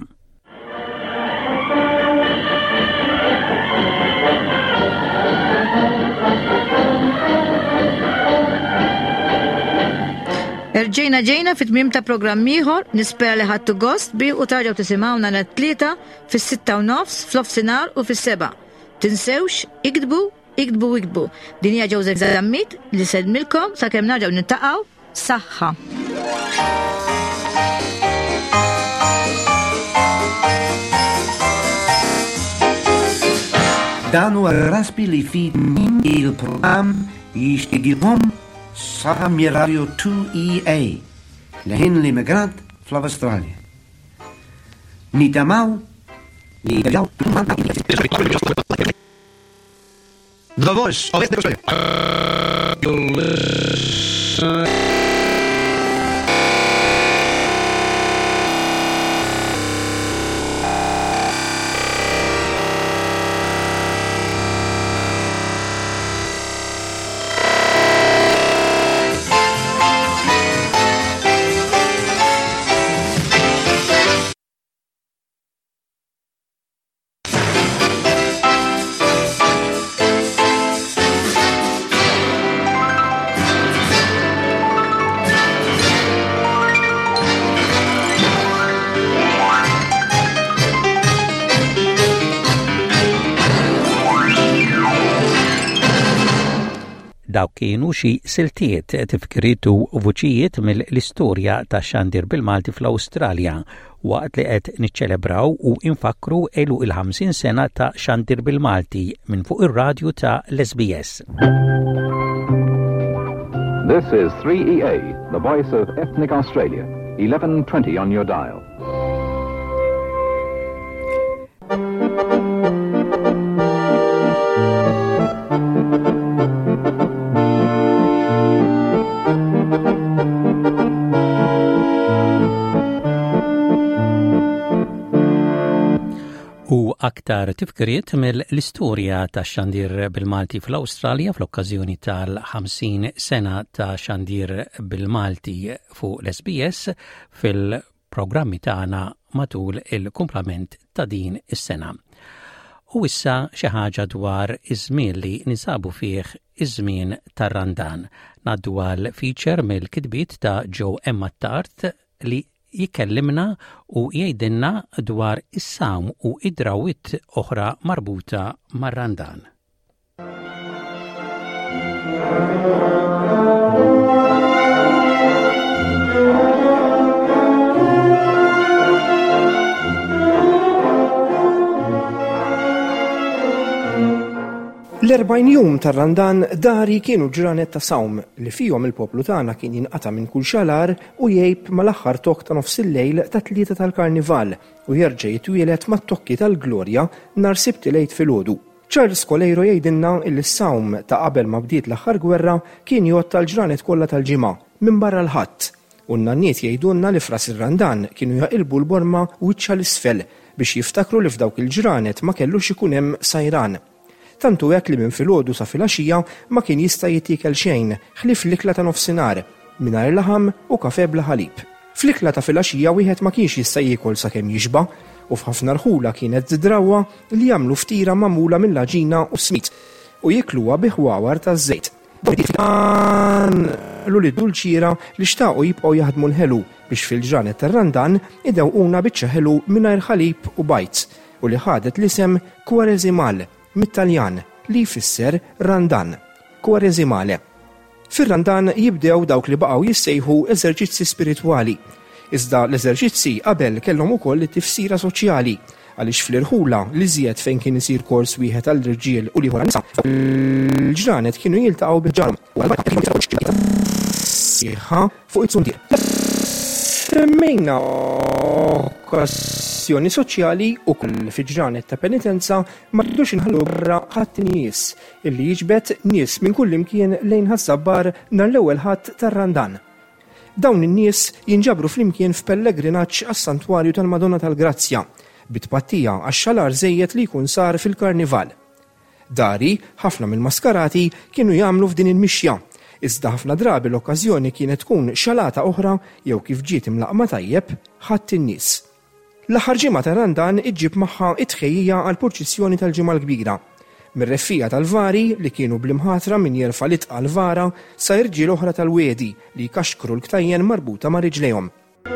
Erġejna ġejna fit-tmiem ta' programm ieħor, nispera li ħadtu gost bi u tarġgħu tisimgħuna nhar tlieta fis-sitta u nofs fl-ofsinhar u fis-seba'. Tinsewx iktbu, iktbu, iktbu. Din hija Joseph Zammit li sedmilkom sakemm narġgħu niltaqgħu saħħa. Dan huwa raspi li fid il-programm jixtieqilhom saħħa mir-Radio two E A leħin l-immigrant fl-Awstralja. Nitamaw li jaw The Voice of Ethnic Australia. Dawk kienu xi siltiet tifkiritu vuċijiet mill-istorja ta' xandir bil-Malti fl-Awstralja waqt li qed niċċelebraw u infakru elu il-ħamsin sena ta' xandir bil-Malti minn fuq ir-radju ta' l-S B S. This is three E A, the voice of Ethnic Australia, eleven twenty on your dial. U aktar tifkiriet mill-istorja ta' xandir bil-Malti fl-Awstralja fl-okkażjoni tal-ħamsin sena ta' xandir bil-Malti fuq l-S B S fil-programmi tagħna matul il-kumplament ta' din is-sena. U issa xi ħaġa dwar iż-żmien li nisabu fih iż-żmien tar-Randan. Ngħaddu għal feature mill-kitbiet ta' Joe Emma Tart li jikellimna u jgħidilna dwar is-sawm u id-drawwiet oħra marbuta mar-Randan. L-erbajn jum tar-Randan dari kienu ġranet ta' sawm li fihom il-poplu tagħna kien jinqata' minn kull xalar u jgħib mal-aħħar tok ta' nofs il-lejl ta' tlieta tal-Karnival u jerġa' jitwielet mat-tokki tal-Glorja nhar Sibt lejt filgħodu. Charles Colero jgħidilna li s-sawm ta' qabel ma bdiet l-aħħar gwerra kien jgħod tal-ġranet kollha tal-ġimgħa minn barra l-ħadd. U n-nanniet jgħidulna li fras ir-Randan kienu jaqilbu l-borma wiċċha l-isfel biex jiftakru li f'dawk il-ġranet ma kellux ikun hemm sajran. Tantu hekk li minn filgħodu sa filgħaxija ma kien jista' jitiekel xejn ħlief l-ikla ta' nofsinhar mingħajr laħam u kafè bla ħalib. Fl-ikla ta' filgħaxija wieħed ma kienx jista' jiekol sakemm jixba' u f'ħafna rħula kienet drawwa li jagħmlu ftira magħmula mill-aġina u smit u jikluha bi ħwawar ta' żejt. Lu li dulċira li xtaqu jibqgħu jaħdmu l-ħelu biex fil-ġranet tar-Randan idewquna biċċa ħelu mingħajr ħalib u bajt. u li ħadet l-isem Quaresimal mit-Taljan li jfisser Randan. Quaresimale. Fir-Randan jibdew dawk li baqgħu jissejħu eżerċizzi spiritwali. Iżda l-eżerċizzi qabel kellhom ukoll tifsira soċjali għaliex fl-irħula li żjed fejn kien isir kors wieħed għall-irġiel u liħor nisa. Il-ġranet kienu jiltaqgħu bil-ġarm u għal fuq it-sundir. Semmejna okkażjoni soċjali u kull fi ġranet ta' penitenza ma rridux inħallu barra ħadd nies illi jiġbed nies minn kull imkien lejn ħassabbar nhar l-ewwel ħadd tar-Randan. Dawn in-nies jinġabru flimkien f'pellegrinaġġ għas-Santwarju tal-Madonna tal-Grazzja bit-tpattija għax-xalar żejjed li jkun sar fil-Karnival. Dari, ħafna mill-maskarati kienu jagħmlu f'din il-mixja, iżda ħafna drabi l-okkażjoni kienet tkun xalata oħra jew kif ġiet imlaqma tajjeb ħadd in-nies. L-aħħar ġimgħa ta' Randan iġġib magħha t-tħejjija għall-purċissjoni tal-Ġimgħa l-Kbira. Mir-reffija tal-vari li kienu bl-imħatra min jerfa' litqa l-vara sa irġiel oħra tal-wedi li jkaxkru l-ktajjen marbuta ma' riġlejhom.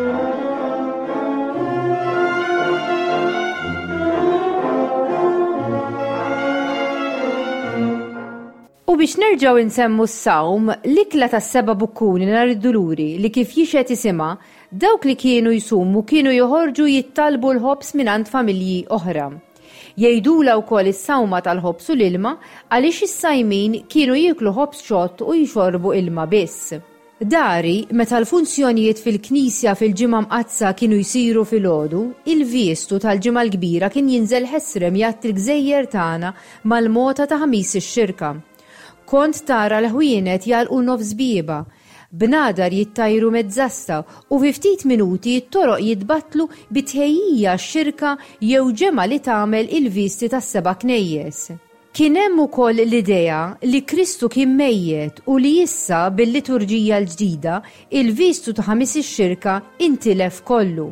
U biex nerġgħu insemmu s-sawm, l-ikla tas-seba' bukkuni nhar id-duluri li kif jixed isimha, dawk li kienu jsumu kienu joħorġu jittalbu l-ħobs mingħand familji oħra. Jgħidula wkoll is-sawma tal-ħobs u l-ilma għaliex is-sajmin kienu jieklu ħobs xott u jxorbu ilma biss. Dari, meta l-funzjonijiet fil-Knisja fil-ġimgħa mqazza kienu jsiru filgħodu, il-viestu tal-Ġimgħa l-Kbira kien jinżel ħesrem jgħatti l-gżejjer tagħna mal-mota ta' ħamis ix-xirka. Kont tara l-ħwienet jalqu nofs bieba, b'nadar jittajru mezzasta u fi ftit minuti t-toroq jitbattlu bitħejjija x-xirka jew ġemma li tagħmel il-visti tas-seba' knejjes. Kien hemm ukoll l-idea li Kristu kien mejjed u li issa bil-liturġija l-ġdida il-vistu ta' ħamis ix-xirka intilef kollu.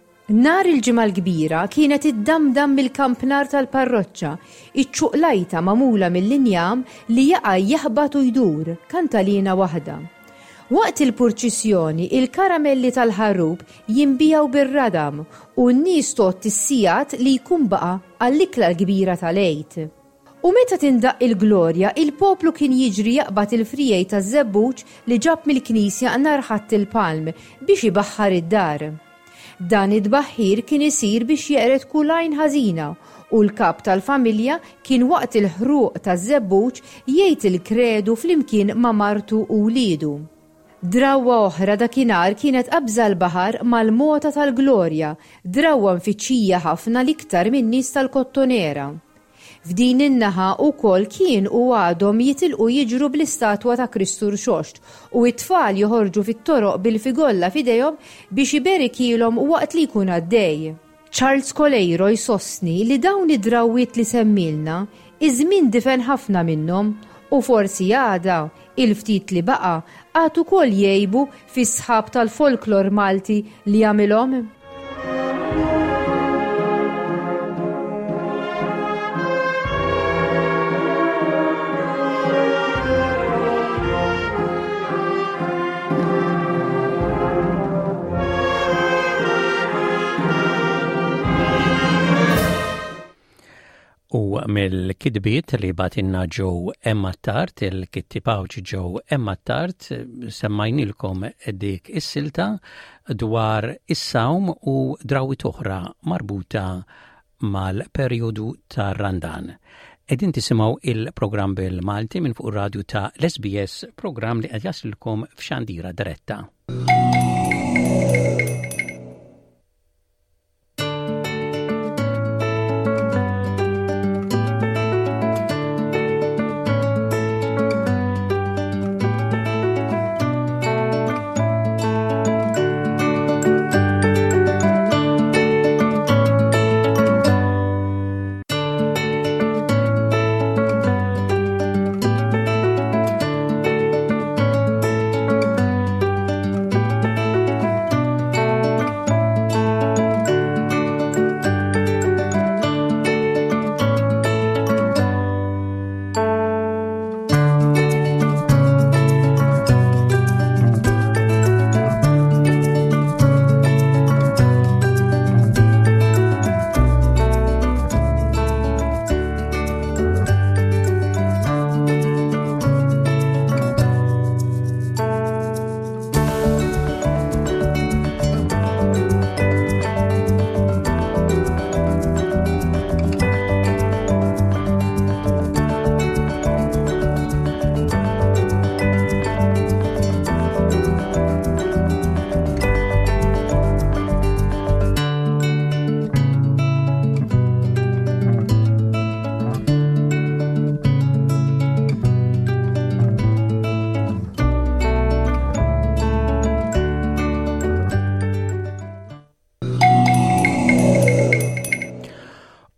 Nar il-Ġimgħa l-Kbira kienet iddamdam mill-kampnar tal-parroċċa, iċċuqlajta magħmula mill-injam li jaqa' jaħbad u jdur, kantalina waħda. Waqt il-purċissjoni, il-karamelli tal-ħarrub jinbijaw bir-radam u n-nies tot issijat li jkun baqa' għall-ikla l-kbira tal-għejd. U meta tindaq il-glorja, il-poplu kien jiġri jaqbad il-frijej taż-żebbuġ li ġab mill-Knisja nhar ħadd il-palm biex ibaħħar id-dar. Dan id-baħħir kien isir biex jeqret kulajn ħażina u l-kap tal-familja kien waqt il-ħruq taż-żebbuġ jgħid il-kredu flimkien ma' martu u wliedu. Drawwa oħra dakinhar kienet qabża l-baħar mal-mota tal-glorja, drawwa mfittxija ħafna l-iktar min-nies tal-Kottonera. F'din in-naħa wkoll kien u għadhom jitilqu jiġru bl-istatwa ta' Kristu rxoxt u t-tfal joħorġu fit-toroq bil-figolla f'idejhom biex iberikilhom waqt li jkun għaddej. Charles Colleiro jsostni li dawn id-drawwiet li semmilna iż-żmien difen ħafna minnhom u forsi għada il-ftit li baqa' għad ukoll jgħibu fis-sħab tal-folklor Malti li jagħmilhom. U mill-kidbiet li batinna ġew Emma Tart, il-kittibawġ ġew Emma Tart, semmajnilkom dik is-silta dwar is-sawm u drawwiet oħra marbuta mal-perjodu tar-Randan. Qegħdin tisimgħu il-programm bil-Malti minn fuq ir-radju ta' l-S B S, programm li qed jaslilkom f'xandira diretta.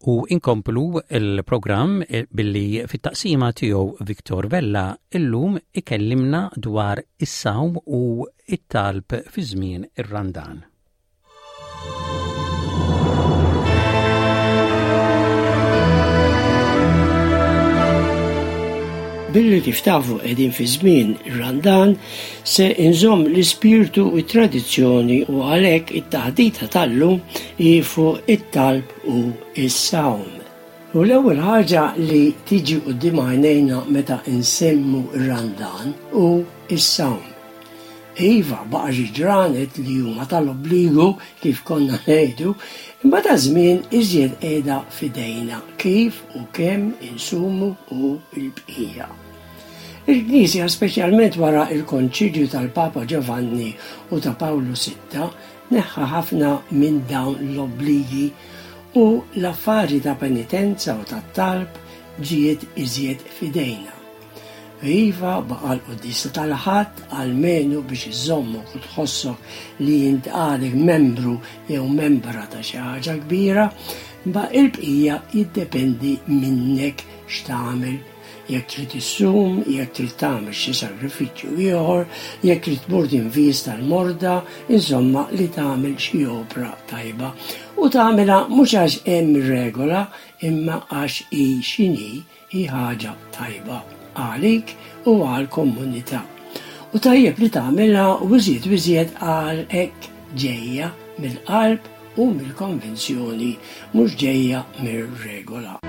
U inkomplu il-programm billi fit-taqsima tiegħu Viktor Vella illum ikellimna dwar is-sawm u it-talb fi żmien ir-Randan. Billi kif tafu qegħdin fi żmien ir-Randan se inżomm l-ispirtu u t-tradizzjoni u għalhekk it-taħdita tal-lum hi fuq it-talb u s-sawm. U l-ewwel ħaġa li tiġi quddiem għajnejna meta nsemmu ir-Randan u s-sawm. Iva baqa' xi ġranet li huma tal-obbligu kif konna ngħidu, imma ta' żmien iżjed qiegħda f'idejna kif u kemm insumu u l-bqija. Il-Knisja speċjalment wara il-Konċilju tal-Papa Giovanni u ta' Pawlu sitta neħħa ħafna minn dawn l-obbligi u l-affari ta' penitenza u ta' talb ġiet iżjed f'idejna. Iva baqa' l-quddisa tal-ħadd għalmenu biex iżommok u tħossok li int għadek membru jew membra ta' xi ħaġa kbira, imma il-bqija jiddependi minnek x'tagħmel. Jekk trid issum, jekk trid tagħmel xi sagrifiċċju ieħor, jekk trid tmur tinvis tal-morda, insomma li tagħmel xi opra tajba. U tagħmilha mhux għax hemm regola, imma għax hi x'inhi hi ħaġa tajba għalik u għall-komunità. U tajjeb li tagħmilha u iżjed u iżjed għal hekk ġejja mill-qalb u mill-konvenzjoni, mhux ġejja mir-regola.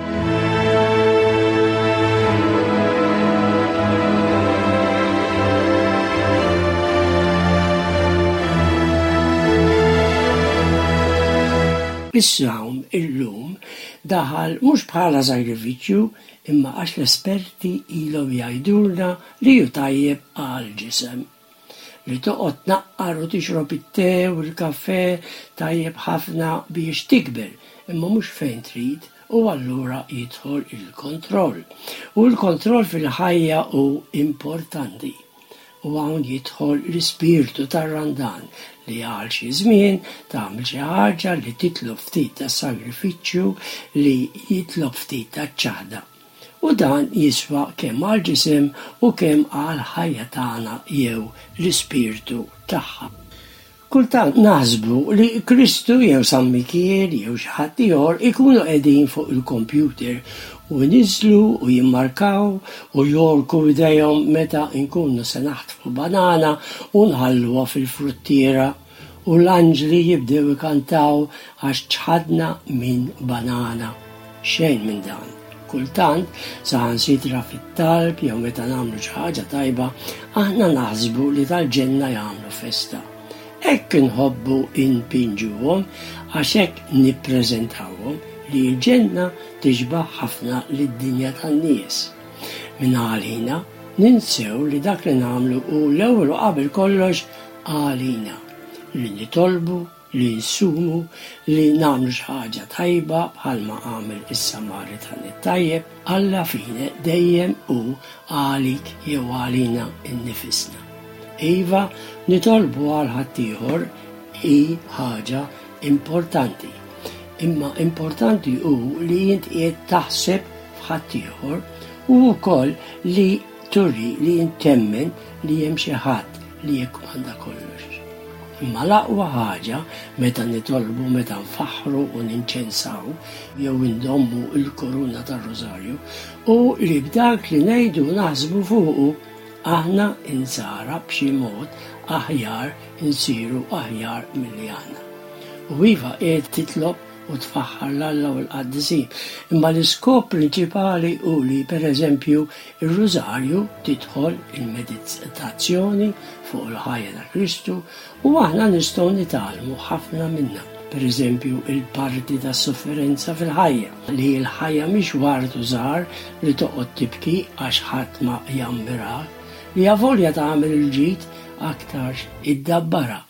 Is-sawm illum daħal mhux bħala sagrifiċċju imma għax l-esperti ilhom jgħidulna li hu tajjeb għall-ġisem. Li toqgħod tnaqqar u tixrob it-te u l-kaffè tajjeb ħafna biex tikber imma mhux fejn trid u allura jidħol il-kontroll. U l-kontroll fil-ħajja hu importanti. U hawn jidħol l-ispirtu tar-Randan li għal xi żmien tagħmel xi ħaġa li titlob ftit ta' sagrifiċċju li jitlob ftit ta' ċaħda. U dan jiswa kemm għal ġisem u kemm għal ħajja tagħna jew l-ispirtu tagħha. Kultant naħsbu li Kristu jew San Mikiel jew xi ħadd ieħor ikunu qegħdin fuq il-kompjuter u niżlu u jimmarkaw u jorku idejhom meta nkunu se naħtfu banana u nħalluha fil-fruttiera u l-anġli jibdew ikantaw għax ċħadna minn banana. Xejn minn dan. Kultant saħansitra fit-talb jew meta nagħmlu xi ħaġa tajba aħna naħsbu li tal-ġenna jagħmlu festa. Hekk inħobbu inpinġuhom għax hekk nippreżentawhom li l-ġenna tiġbaħ ħafna lid-dinja tan-nies. Minn għalina ninsew li dak li nagħmlu u l-ewwel qabel kollox għalina li nitolbu, li nsumu, li nagħmlu xi ħaġa tajba bħalma għamel is-Samaritan it-tajjeb, alla fine dejjem hu għalik jew għalina innifisna. Iva nitolbu għal ħaddieħor hi ħaġa importanti. Imma importanti hu li jint qiegħed taħseb f'ħadd ieħor u wkoll li turi li jint temmen li hemm xi ħadd li jikkomanda kollox. Imma l-aqwa ħaġa meta nitolbu meta nfaħħru u ninċensaw jew indommu l-kuruna tar-Rożarju u li b'dak li ngħidu naħsbu fuqu aħna insara b'xi mod aħjar insiru aħjar milli aħna. U iva qiegħed titlob u tfaħħar l-Alla u l-Qaddisin. Imma l-iskop prinċipali hu li pereżempju ir-Rożarju tidħol il-meditazzjoni fuq il-ħajja ta' Kristu u aħna nistgħu nitgħallmu ħafna minnha. Pereżempju il-parti tas sofferenza fil-ħajja li l-ħajja mhix wartu żgħar li toqgħod tibki għax ħadd ma jammirak li avolja tagħmel il-ġid aktarx iddabbara.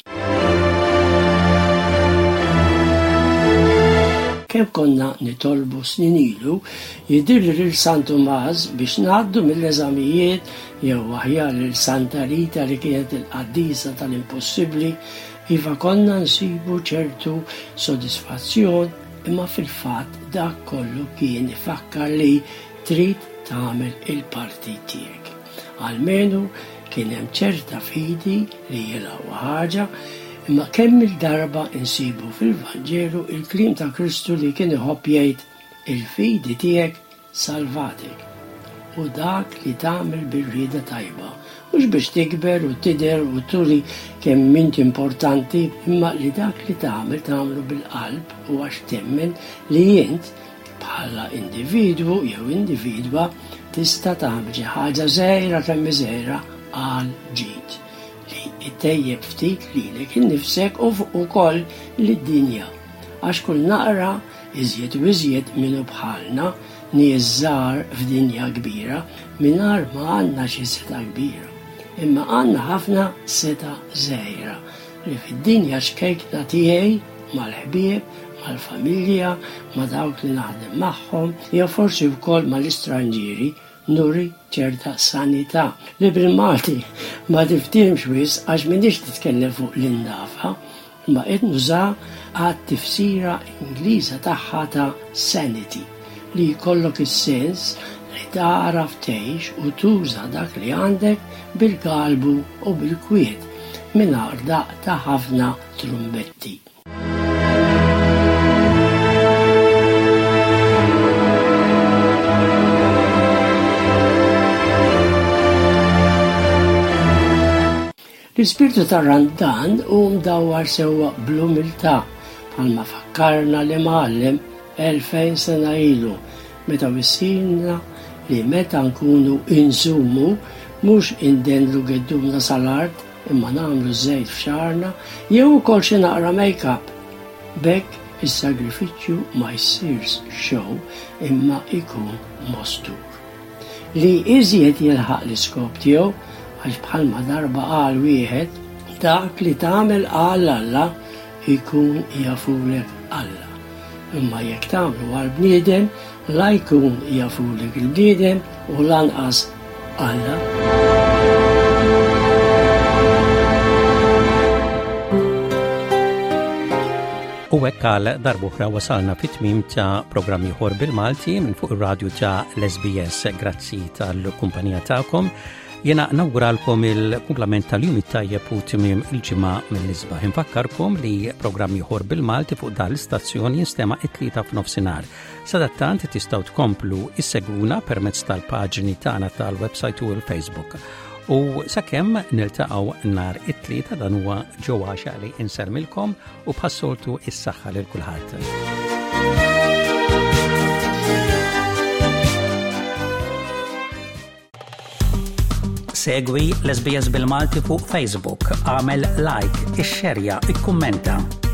Kemm konna nitolbu snin ilu, jidirli lil San Tomás biex ngħaddu mill-eżamijiet jew aħjar lil Santa Rita li kienet il-qaddisa tal-impossibbli, iva konna nsibu ċertu sodisfazzjon imma fil-fatt dak kollu kien ifakkar li trid tagħmel il-parti tiegħek. Almenu kien hemm ċerta fidi li jilgħu ħaġa, imma kemm il-darba insibu fil-Vanġelu il-kliem ta' Kristu li kien iħobb jgħid il-fidi tiegħek salvatek. U dak li tagħmel bir-rieda tajba, mhux biex tikber u tidher u turi kemm int importanti, imma li dak li tagħmel tagħmlu bil-qalb u għax temmen li int bħala individwu jew individwa tista' tagħmel xi ħaġa żgħira kemm żgħira għal ġid li ittejjeb ftit lilek innifsek u wkoll lid-dinja. Għax kull naqra iżjed u iżjed minnu bħalna nies żgħar f'dinja kbira mingħajr ma għandna xi seta' kbira. Imma għandna ħafna seta' żgħira li fid-dinja xkejkna tiegħi mal-ħbieb, mal-familja, ma' dawk li naħdem magħhom, jew forsi wkoll mal-istranġieri nuri ċerta sanità li bil-Malti ma tiftimx wis għax m'għandix titkellem fuq l-indafa, ma qed nuża għad tifsira Ingliża tagħha ta' sanity li jkollok is-sens li taraf tgħix u tuża dak li għandek bil-qalbu u bil-kwiet mingħajr daqq ta' ħafna trumbetti. L-ispirtu ta' Randan u mdawwar sewwa bl-umiltà bħalma fakkarna li mgħallem elfejn sena ilu meta wissilna li meta nkunu insumu mhux indenlu geddumna sal-art imma nagħmlu żejt f'xarna jew ukoll xi naqra make-up. Bekk is-sagrifiċċju ma jsirx show imma ikun mostur. Li iżjed jilħaq l-iskop tiegħu għax bħalma darba qal wieħed dak li tagħmel għal Alla jkun jafulek Alla. Imma jekk tagħmlu għal bniedem la jkun jafulek il-bniedem u lanqas Alla. U hekk għal darb'oħra wasalna fit-tmiem ta' programm ieħor bil-Malti minn fuq ir-radju ta' l-S B S. Grazzi tal-kumpanija tagħkom. Jena nawguralkom il-kumplament tal-jum it-tajjeb u tmiem il-ġimgħa mill-isbaħ. Infakkarkom li programm ieħor bil-Malti fuq dal-istazzjoni jinstema' it-tlieta f'nofsinhar. Sadattant tistgħu tkomplu issegwuna permezz tal-paġni tagħna tal-website u l-Facebook. U sakemm niltaqgħu nhar it-tlieta dan huwa ġewwa li insermilkom u bħassoltu is-saħħa lil kulħadd. Segwi l-S B S bil-Malti fuq Facebook, għamel like, ixxerja, ikkummenta.